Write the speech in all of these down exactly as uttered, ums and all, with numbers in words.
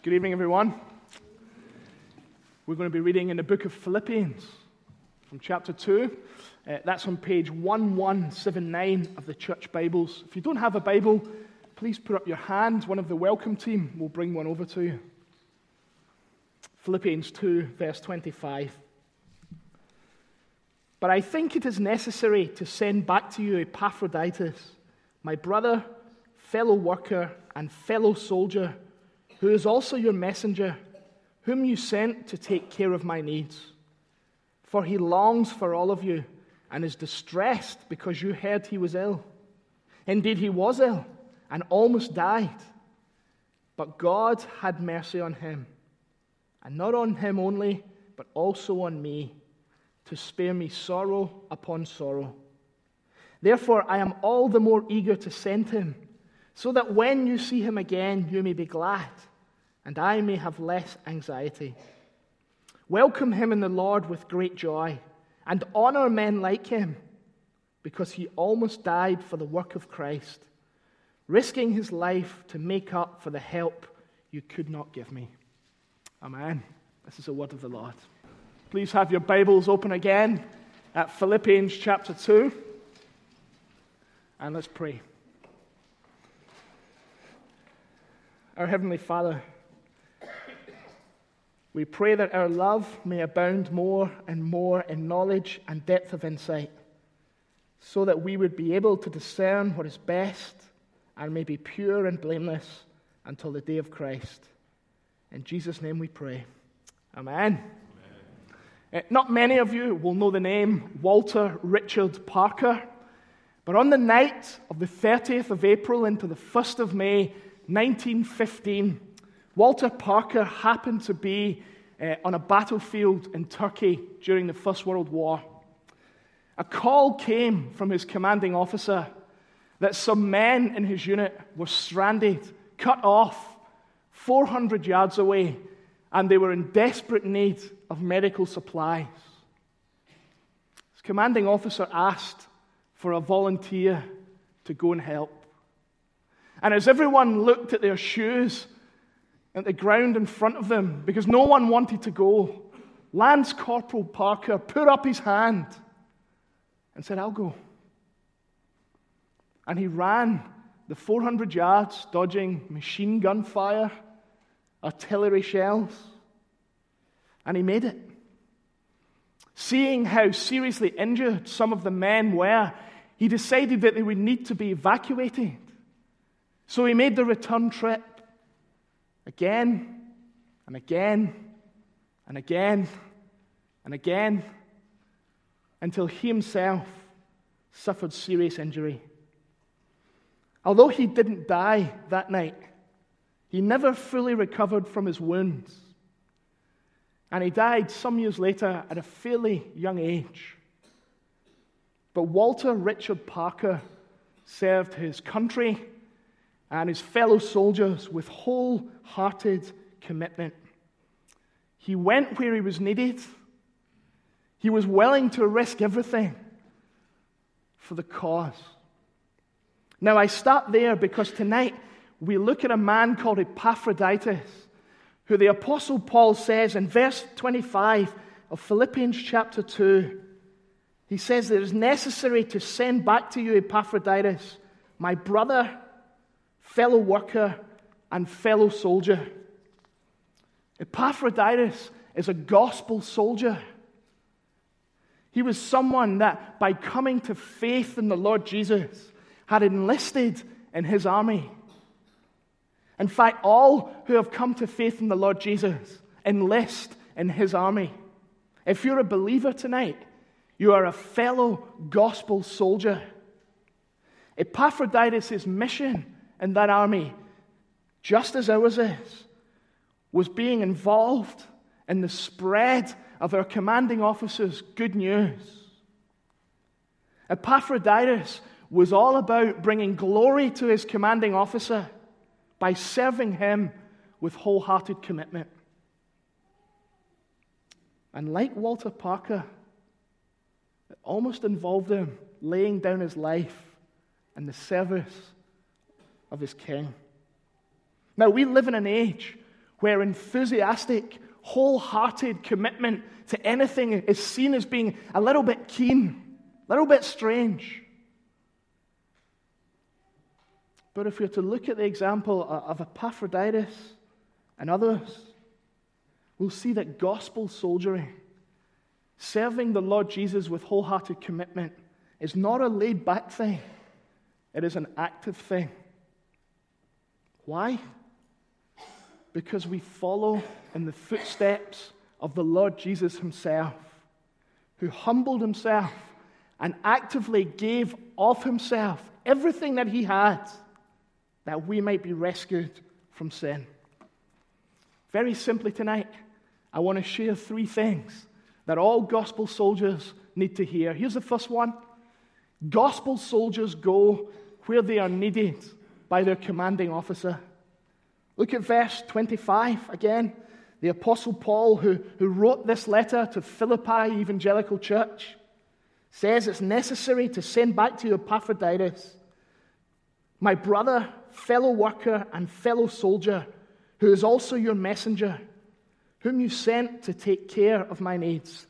Good evening, everyone. We're going to be reading in the book of Philippians from chapter two. Uh, that's on page eleven seventy-nine of the church Bibles. If you don't have a Bible, please put up your hand. One of the welcome team will bring one over to you. Philippians two, verse twenty-five. But I think it is necessary to send back to you Epaphroditus, my brother, fellow worker, and fellow soldier, who is also your messenger, whom you sent to take care of my needs. For he longs for all of you and is distressed because you heard he was ill. Indeed, he was ill and almost died. But God had mercy on him, and not on him only, but also on me, to spare me sorrow upon sorrow. Therefore, I am all the more eager to send him, so that when you see him again, you may be glad, and I may have less anxiety. Welcome him in the Lord with great joy, and honor men like him, because he almost died for the work of Christ, risking his life to make up for the help you could not give me. Amen. This is the word of the Lord. Please have your Bibles open again at Philippians chapter two, and let's pray. Our Heavenly Father, we pray that our love may abound more and more in knowledge and depth of insight, so that we would be able to discern what is best and may be pure and blameless until the day of Christ. In Jesus' name we pray. Amen. Uh, not many of you will know the name Walter Richard Parker, but on the night of the thirtieth of April into the first of May, nineteen fifteen, Walter Parker happened to be uh, on a battlefield in Turkey during the First World War. A call came from his commanding officer that some men in his unit were stranded, cut off, four hundred yards away, and they were in desperate need of medical supplies. His commanding officer asked for a volunteer to go and help. And as everyone looked at their shoes, at the ground in front of them, because no one wanted to go, Lance Corporal Parker put up his hand and said, "I'll go." And he ran the four hundred yards, dodging machine gun fire, artillery shells, and he made it. Seeing how seriously injured some of the men were, he decided that they would need to be evacuated. So he made the return trip again and again and again and again until he himself suffered serious injury. Although he didn't die that night, he never fully recovered from his wounds, and he died some years later at a fairly young age. But Walter Richard Parker served his country and his fellow soldiers with wholehearted commitment. He went where he was needed. He was willing to risk everything for the cause. Now, I start there because tonight we look at a man called Epaphroditus, who the Apostle Paul says in verse twenty-five of Philippians chapter two, he says that it is necessary to send back to you Epaphroditus, my brother, fellow worker, and fellow soldier. Epaphroditus is a gospel soldier. He was someone that, by coming to faith in the Lord Jesus, had enlisted in his army. In fact, all who have come to faith in the Lord Jesus enlist in his army. If you're a believer tonight, you are a fellow gospel soldier. Epaphroditus' mission in that army, just as ours is, was being involved in the spread of our commanding officer's good news. Epaphroditus was all about bringing glory to his commanding officer by serving him with wholehearted commitment. And like Walter Parker, it almost involved him laying down his life in the service of his king. Now, we live in an age where enthusiastic, wholehearted commitment to anything is seen as being a little bit keen, a little bit strange. But if we were to look at the example of Epaphroditus and others, we'll see that gospel soldiering, serving the Lord Jesus with wholehearted commitment, is not a laid-back thing. It is an active thing. Why? Because we follow in the footsteps of the Lord Jesus himself, who humbled himself and actively gave of himself everything that he had, that we might be rescued from sin. Very simply tonight, I want to share three things that all gospel soldiers need to hear. Here's the first one. Gospel soldiers go where they are needed by their commanding officer. Look at verse twenty-five again. The Apostle Paul, who, who wrote this letter to Philippi Evangelical Church, says it's necessary to send back to you Epaphroditus, my brother, fellow worker, and fellow soldier, who is also your messenger, whom you sent to take care of my needs.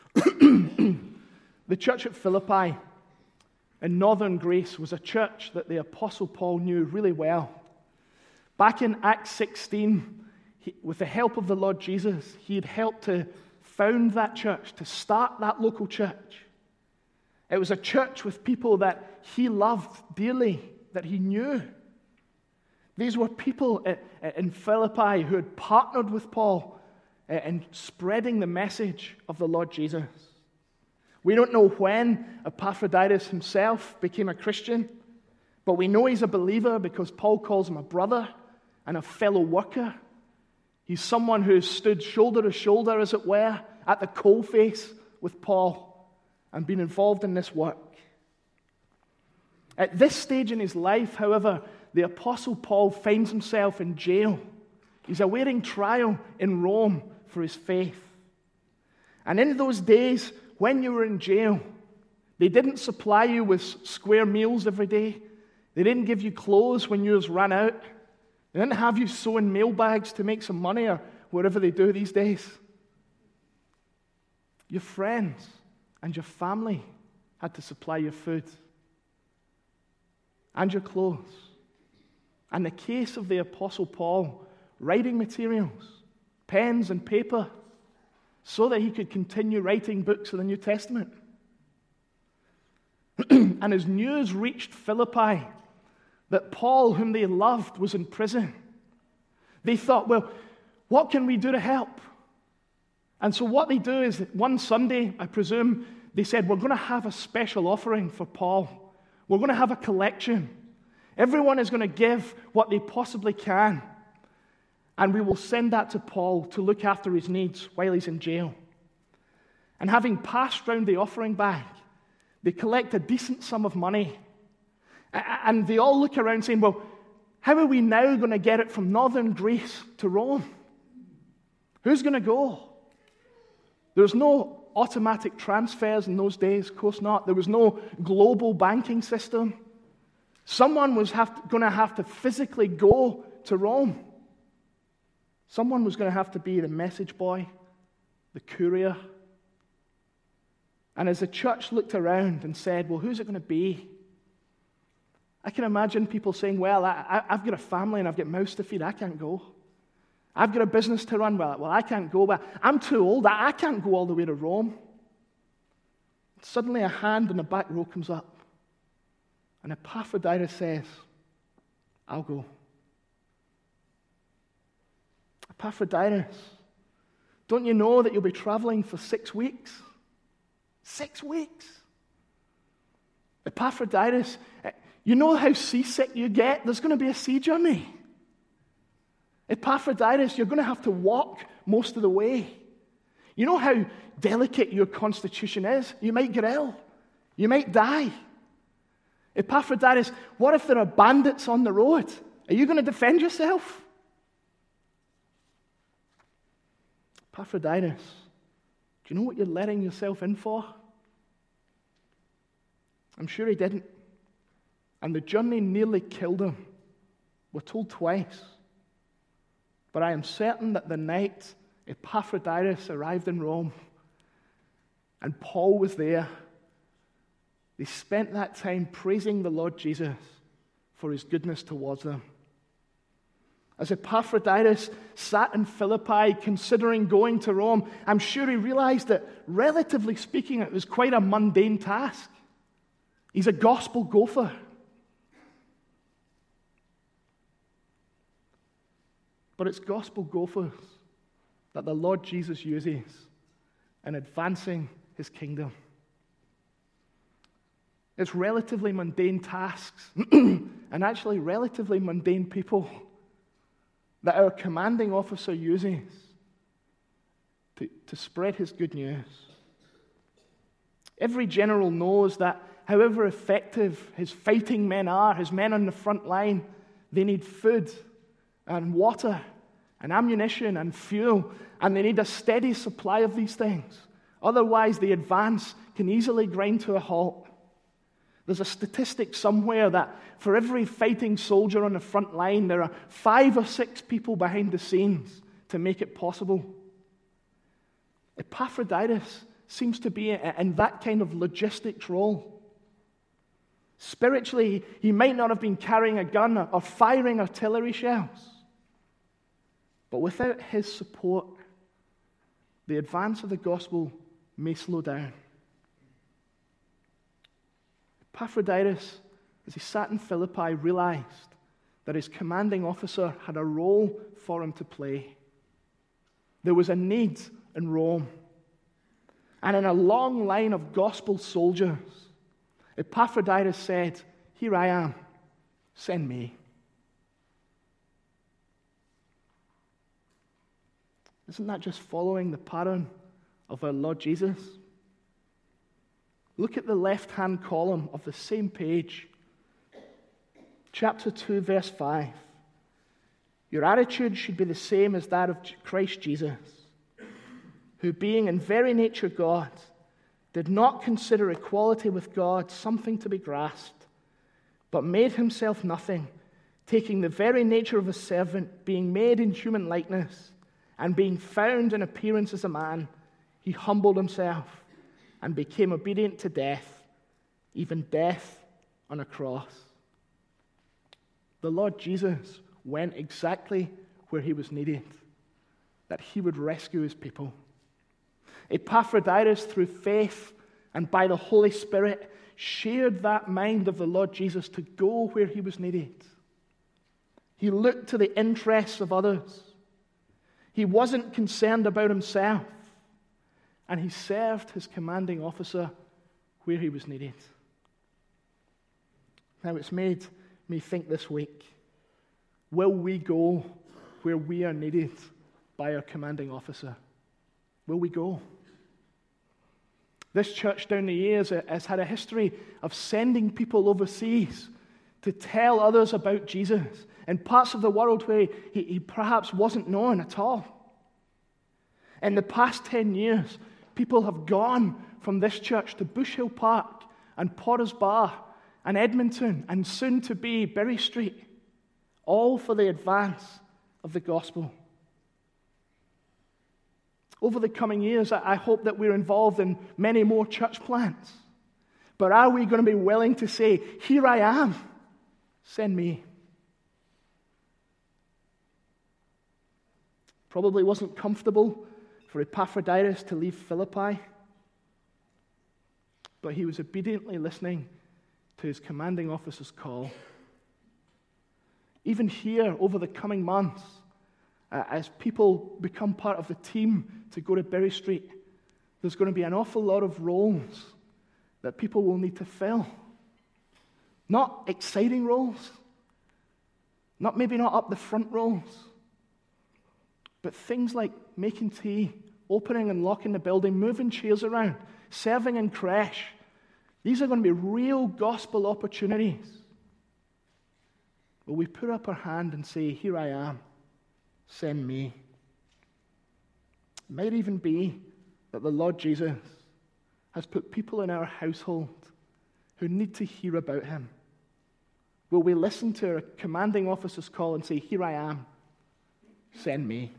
The church at Philippi in northern Greece was a church that the Apostle Paul knew really well. Back in Acts sixteen, he, with the help of the Lord Jesus, he had helped to found that church, to start that local church. It was a church with people that he loved dearly, that he knew. These were people in Philippi who had partnered with Paul in spreading the message of the Lord Jesus. We don't know when Epaphroditus himself became a Christian, but we know he's a believer because Paul calls him a brother and a fellow worker. He's someone who stood shoulder to shoulder, as it were, at the coalface with Paul and been involved in this work. At this stage in his life, however, the Apostle Paul finds himself in jail. He's awaiting trial in Rome for his faith. And in those days, when you were in jail, they didn't supply you with square meals every day. They didn't give you clothes when yours ran out. They didn't have you sew in mailbags to make some money or whatever they do these days. Your friends and your family had to supply your food and your clothes. And the case of the Apostle Paul, writing materials, pens and paper, so that he could continue writing books of the New Testament. And as news reached Philippi that Paul, whom they loved, was in prison, they thought, well, what can we do to help? And so what they do is, one Sunday, I presume, they said, we're going to have a special offering for Paul. We're going to have a collection. Everyone is going to give what they possibly can. And we will send that to Paul to look after his needs while he's in jail. And having passed round the offering bag, they collect a decent sum of money. And they all look around saying, well, how are we now going to get it from northern Greece to Rome? Who's going to go? There's no automatic transfers in those days, of course not. There was no global banking system. Someone was have to, going to have to physically go to Rome. Someone was going to have to be the message boy, the courier. And as the church looked around and said, well, who's it going to be? I can imagine people saying, well, I, I've got a family and I've got mouths to feed. I can't go. I've got a business to run. Well, well I can't go. But I'm too old. I, I can't go all the way to Rome. Suddenly a hand in the back row comes up. And Epaphroditus says, I'll go. Epaphroditus, don't you know that you'll be traveling for six weeks? Six weeks. Epaphroditus, you know how seasick you get? There's going to be a sea journey. Epaphroditus, you're going to have to walk most of the way. You know how delicate your constitution is? You might get ill. You might die. Epaphroditus, what if there are bandits on the road? Are you going to defend yourself? Epaphroditus, do you know what you're letting yourself in for? I'm sure he didn't. And the journey nearly killed him. We're told twice. But I am certain that the night Epaphroditus arrived in Rome and Paul was there, they spent that time praising the Lord Jesus for his goodness towards them. As Epaphroditus sat in Philippi considering going to Rome, I'm sure he realized that, relatively speaking, it was quite a mundane task. He's a gospel gopher. But it's gospel gophers that the Lord Jesus uses in advancing his kingdom. It's relatively mundane tasks and actually relatively mundane people that our commanding officer uses to, to spread his good news. Every general knows that however effective his fighting men are, his men on the front line, they need food and water and ammunition and fuel, and they need a steady supply of these things. Otherwise, the advance can easily grind to a halt. There's a statistic somewhere that for every fighting soldier on the front line, there are five or six people behind the scenes to make it possible. Epaphroditus seems to be in that kind of logistics role. Spiritually, he might not have been carrying a gun or firing artillery shells, but without his support, the advance of the gospel may slow down. Epaphroditus, as he sat in Philippi, realized that his commanding officer had a role for him to play. There was a need in Rome. And in a long line of gospel soldiers, Epaphroditus said, "Here I am, send me." Isn't that just following the pattern of our Lord Jesus? Look at the left-hand column of the same page. Chapter two, verse five. Your attitude should be the same as that of Christ Jesus, who being in very nature God, did not consider equality with God something to be grasped, but made himself nothing, taking the very nature of a servant, being made in human likeness, and being found in appearance as a man, he humbled himself and became obedient to death, even death on a cross. The Lord Jesus went exactly where he was needed, that he would rescue his people. Epaphroditus, through faith and by the Holy Spirit, shared that mind of the Lord Jesus to go where he was needed. He looked to the interests of others. He wasn't concerned about himself. And he served his commanding officer where he was needed. Now, it's made me think this week, will we go where we are needed by our commanding officer? Will we go? This church down the years has had a history of sending people overseas to tell others about Jesus in parts of the world where he, he perhaps wasn't known at all. In the past ten years, people have gone from this church to Bush Hill Park and Potters Bar and Edmonton and soon to be Berry Street, all for the advance of the gospel. Over the coming years, I hope that we're involved in many more church plants. But are we going to be willing to say, "Here I am, send me"? Probably wasn't comfortable for Epaphroditus to leave Philippi, but he was obediently listening to his commanding officer's call. Even here, over the coming months, uh, as people become part of the team to go to Berry Street, there's going to be an awful lot of roles that people will need to fill. Not exciting roles, not maybe not up the front roles, but things like making tea, opening and locking the building, moving chairs around, serving in creche. These are going to be real gospel opportunities. Will we put up our hand and say, "Here I am, send me"? It might even be that the Lord Jesus has put people in our household who need to hear about him. Will we listen to our commanding officer's call and say, "Here I am, send me.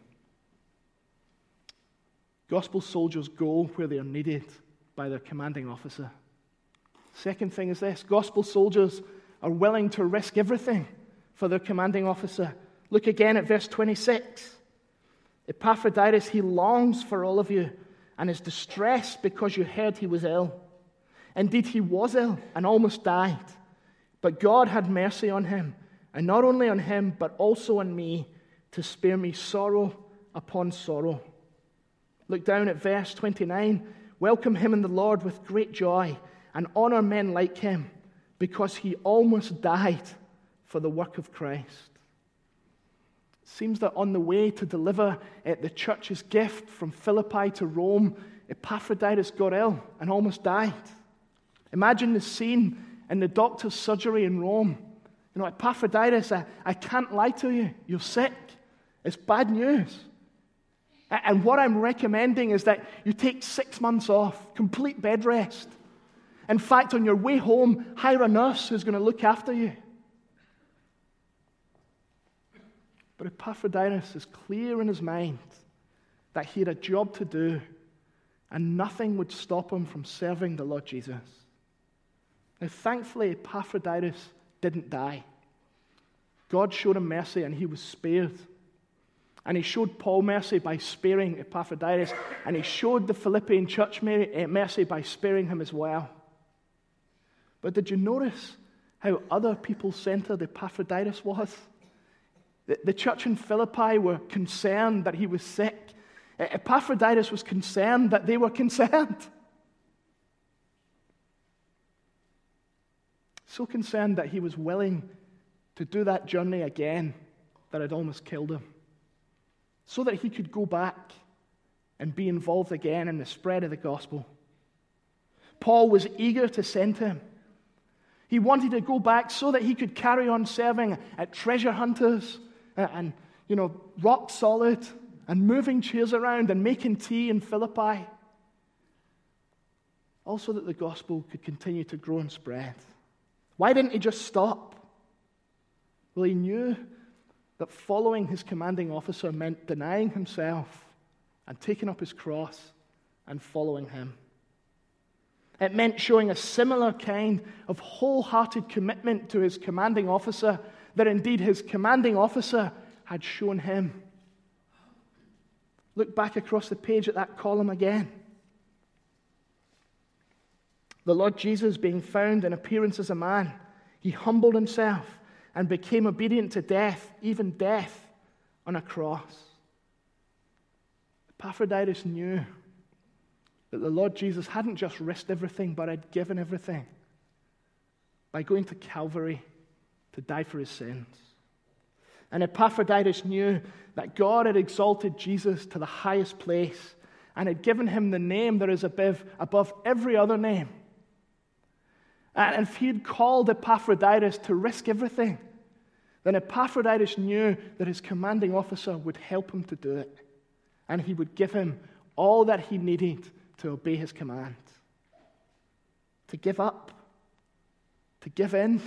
Gospel soldiers go where they are needed by their commanding officer. Second thing is this: gospel soldiers are willing to risk everything for their commanding officer. Look again at verse twenty-six. Epaphroditus, he longs for all of you and is distressed because you heard he was ill. Indeed, he was ill and almost died. But God had mercy on him, and not only on him, but also on me, to spare me sorrow upon sorrow. Look down at verse twenty-nine. Welcome him in the Lord with great joy, and honor men like him, because he almost died for the work of Christ. It seems that on the way to deliver uh, the church's gift from Philippi to Rome, Epaphroditus got ill and almost died. Imagine the scene in the doctor's surgery in Rome. You know, Epaphroditus, I, I can't lie to you. You're sick. It's bad news. And what I'm recommending is that you take six months off, complete bed rest. In fact, on your way home, hire a nurse who's going to look after you. But Epaphroditus is clear in his mind that he had a job to do, and nothing would stop him from serving the Lord Jesus. Now, thankfully, Epaphroditus didn't die. God showed him mercy, and he was spared. And he showed Paul mercy by sparing Epaphroditus, and he showed the Philippian church mercy by sparing him as well. But did you notice how other people-centered Epaphroditus was? The, the church in Philippi were concerned that he was sick. Epaphroditus was concerned that they were concerned. So concerned that he was willing to do that journey again that had almost killed him, so that he could go back and be involved again in the spread of the gospel. Paul was eager to send him. He wanted to go back so that he could carry on serving at treasure hunters and, you know, rock solid and moving chairs around and making tea in Philippi. Also that the gospel could continue to grow and spread. Why didn't he just stop? Well, he knew that following his commanding officer meant denying himself and taking up his cross and following him. It meant showing a similar kind of wholehearted commitment to his commanding officer that indeed his commanding officer had shown him. Look back across the page at that column again. The Lord Jesus, being found in appearance as a man, he humbled himself and became obedient to death, even death on a cross. Epaphroditus knew that the Lord Jesus hadn't just risked everything, but had given everything by going to Calvary to die for his sins. And Epaphroditus knew that God had exalted Jesus to the highest place and had given him the name that is above, above every other name. And if he had called Epaphroditus to risk everything, then Epaphroditus knew that his commanding officer would help him to do it, and he would give him all that he needed to obey his command. To give up, to give in,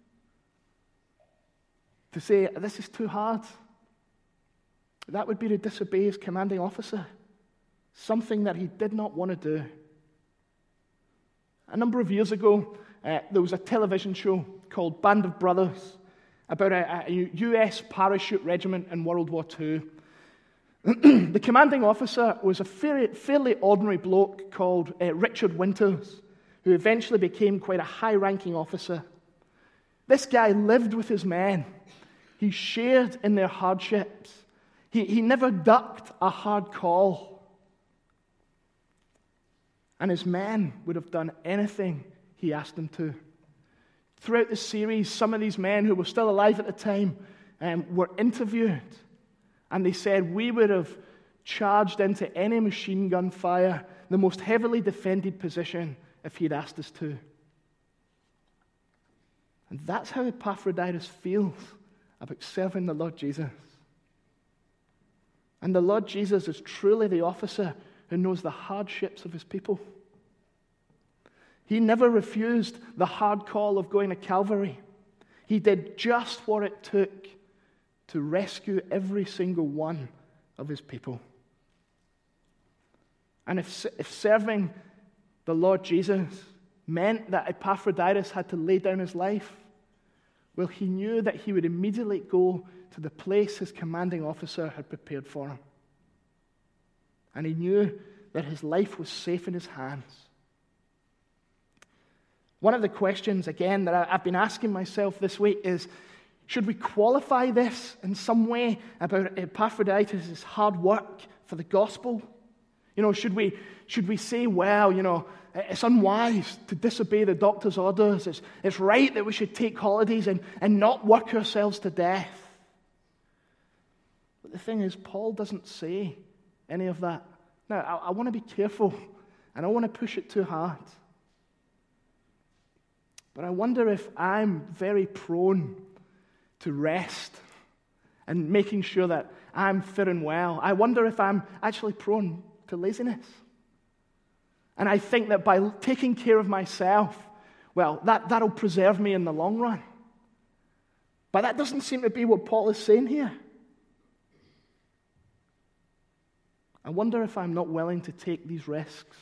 to say, this is too hard. That would be to disobey his commanding officer, something that he did not want to do. A number of years ago, uh, there was a television show called Band of Brothers about a, a U S parachute regiment in World War Two. The commanding officer was a fairly, fairly ordinary bloke called uh, Richard Winters, who eventually became quite a high-ranking officer. This guy lived with his men. He shared in their hardships. He, he never ducked a hard call. And his men would have done anything he asked them to. Throughout the series, some of these men who were still alive at the time um, were interviewed. And they said, we would have charged into any machine gun fire, the most heavily defended position, if he'd asked us to. And that's how Epaphroditus feels about serving the Lord Jesus. And the Lord Jesus is truly the officer who knows the hardships of his people. He never refused the hard call of going to Calvary. He did just what it took to rescue every single one of his people. And if, if serving the Lord Jesus meant that Epaphroditus had to lay down his life, well, he knew that he would immediately go to the place his commanding officer had prepared for him. And he knew that his life was safe in his hands. One of the questions, again, that I've been asking myself this week is, should we qualify this in some way about Epaphroditus' hard work for the gospel? You know, should we, should we say, well, you know, it's unwise to disobey the doctor's orders. It's, it's right that we should take holidays and, and not work ourselves to death. But the thing is, Paul doesn't say any of that. Now, I, I want to be careful, and I want to push it too hard. But I wonder if I'm very prone to rest and making sure that I'm fit and well. I wonder if I'm actually prone to laziness. And I think that by taking care of myself, well, that, that'll preserve me in the long run. But that doesn't seem to be what Paul is saying here. I wonder if I'm not willing to take these risks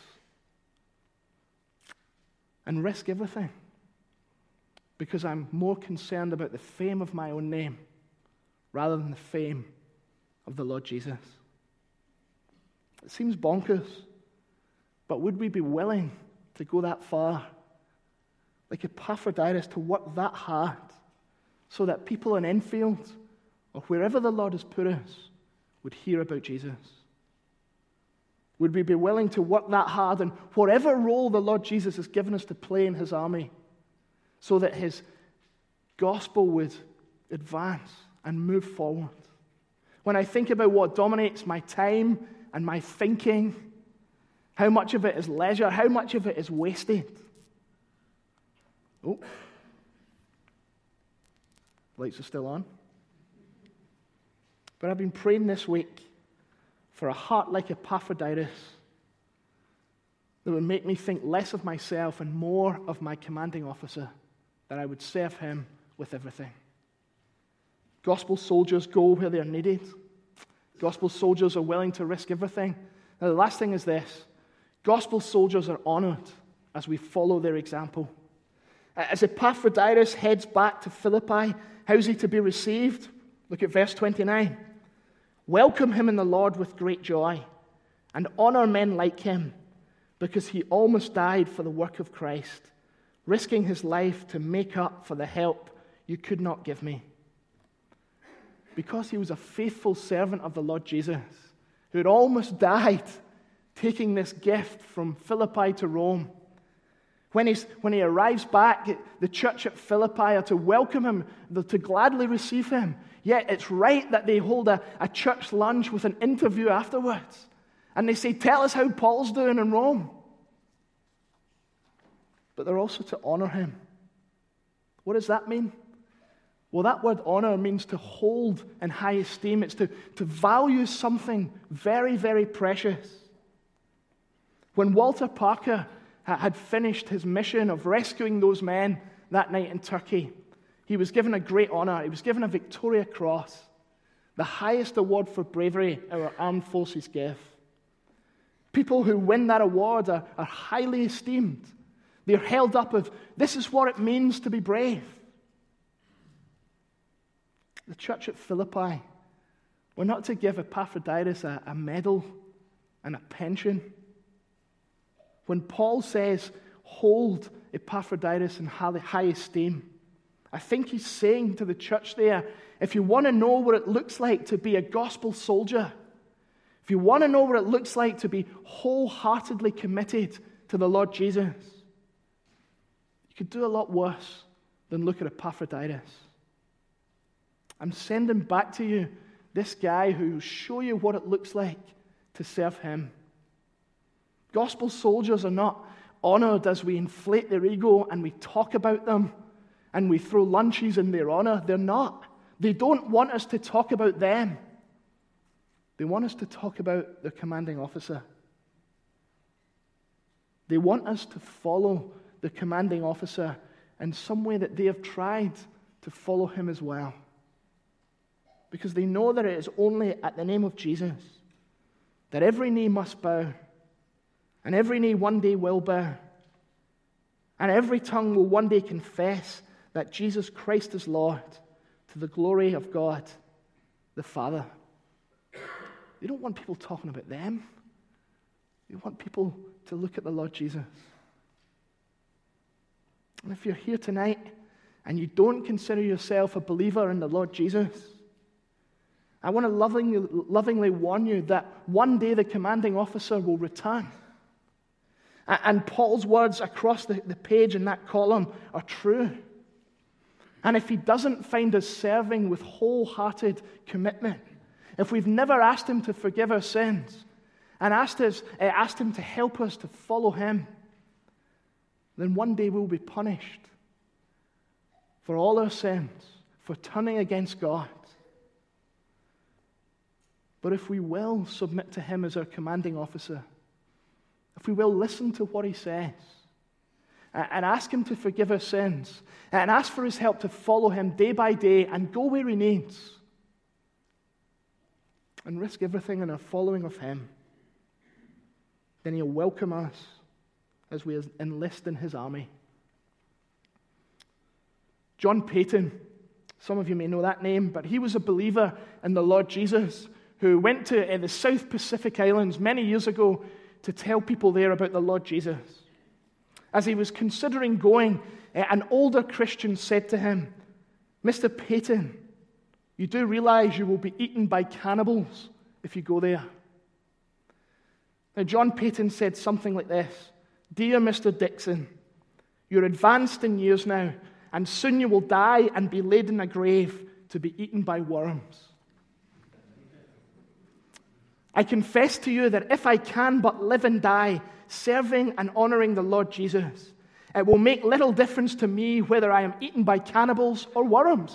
and risk everything because I'm more concerned about the fame of my own name rather than the fame of the Lord Jesus. It seems bonkers, but would we be willing to go that far, like Epaphroditus, to work that hard so that people in Enfield or wherever the Lord has put us would hear about Jesus? Would we be willing to work that hard in whatever role the Lord Jesus has given us to play in his army so that his gospel would advance and move forward? When I think about what dominates my time and my thinking, how much of it is leisure, how much of it is wasted. Oh, lights are still on. But I've been praying this week for a heart like Epaphroditus that would make me think less of myself and more of my commanding officer, that I would serve him with everything. Gospel soldiers go where they're needed. Gospel soldiers are willing to risk everything. Now, the last thing is this. Gospel soldiers are honored as we follow their example. As Epaphroditus heads back to Philippi, how's he to be received? Look at verse twenty-nine. Welcome him in the Lord with great joy, and honor men like him, because he almost died for the work of Christ, risking his life to make up for the help you could not give me. Because he was a faithful servant of the Lord Jesus, who had almost died taking this gift from Philippi to Rome. When, he's, when he arrives back, the church at Philippi are to welcome him, to gladly receive him. Yet it's right that they hold a, a church lunch with an interview afterwards. And they say, tell us how Paul's doing in Rome. But they're also to honor him. What does that mean? Well, that word honor means to hold in high esteem. It's to, to value something very, very precious. When Walter Parker had finished his mission of rescuing those men that night in Turkey, he was given a great honor. He was given a Victoria Cross, the highest award for bravery our armed forces give. People who win that award are, are highly esteemed. They're held up of, this is what it means to be brave. The church at Philippi, we're not to give Epaphroditus a, a medal and a pension. When Paul says, hold Epaphroditus in high esteem, I think he's saying to the church there, if you want to know what it looks like to be a gospel soldier, if you want to know what it looks like to be wholeheartedly committed to the Lord Jesus, you could do a lot worse than look at Epaphroditus. I'm sending back to you this guy who will show you what it looks like to serve him. Gospel soldiers are not honored as we inflate their ego and we talk about them and we throw lunches in their honor. They're not. They don't want us to talk about them. They want us to talk about their commanding officer. They want us to follow the commanding officer in some way that they have tried to follow him as well. because they know that it is only at the name of Jesus that every knee must bow, and every knee one day will bow, and every tongue will one day confess that Jesus Christ is Lord, to the glory of God the Father. They don't want people talking about them. They want people to look at the Lord Jesus. And if you're here tonight and you don't consider yourself a believer in the Lord Jesus, I want to lovingly, lovingly warn you that one day the commanding officer will return. And Paul's words across the, the page in that column are true. And if he doesn't find us serving with wholehearted commitment, if we've never asked him to forgive our sins and asked, us, uh, asked him to help us to follow him, then one day we'll be punished for all our sins, for turning against God. But if we will submit to him as our commanding officer, if we will listen to what he says, and ask him to forgive our sins, and ask for his help to follow him day by day and go where he needs, and risk everything in our following of him, then he'll welcome us as we enlist in his army. John Paton, some of you may know that name, but he was a believer in the Lord Jesus who went to uh, the South Pacific Islands many years ago to tell people there about the Lord Jesus. As he was considering going, uh, an older Christian said to him, "Mister Paton, you do realize you will be eaten by cannibals if you go there?" Now, John Paton said something like this: "Dear Mister Dixon, you're advanced in years now, and soon you will die and be laid in a grave to be eaten by worms. I confess to you that if I can but live and die serving and honoring the Lord Jesus, it will make little difference to me whether I am eaten by cannibals or worms.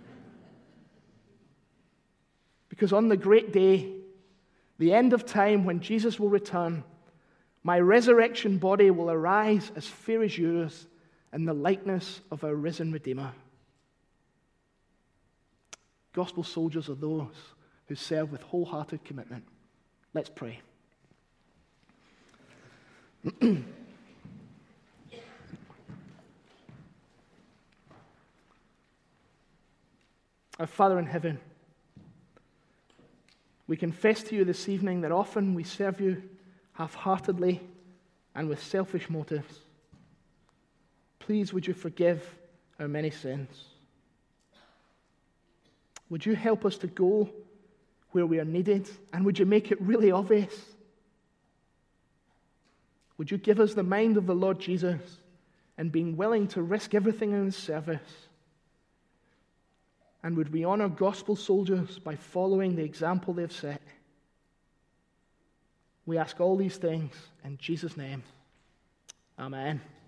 Because on the great day, the end of time when Jesus will return, my resurrection body will arise as fair as yours in the likeness of our risen Redeemer." Gospel soldiers are those who serve with wholehearted commitment. Let's pray. Our Father in heaven, we confess to you this evening that often we serve you half-heartedly and with selfish motives. Please, would you forgive our many sins? Would you help us to go where we are needed, and would you make it really obvious? Would you give us the mind of the Lord Jesus and being willing to risk everything in his service? And would we honor gospel soldiers by following the example they've set? We ask all these things in Jesus' name. Amen.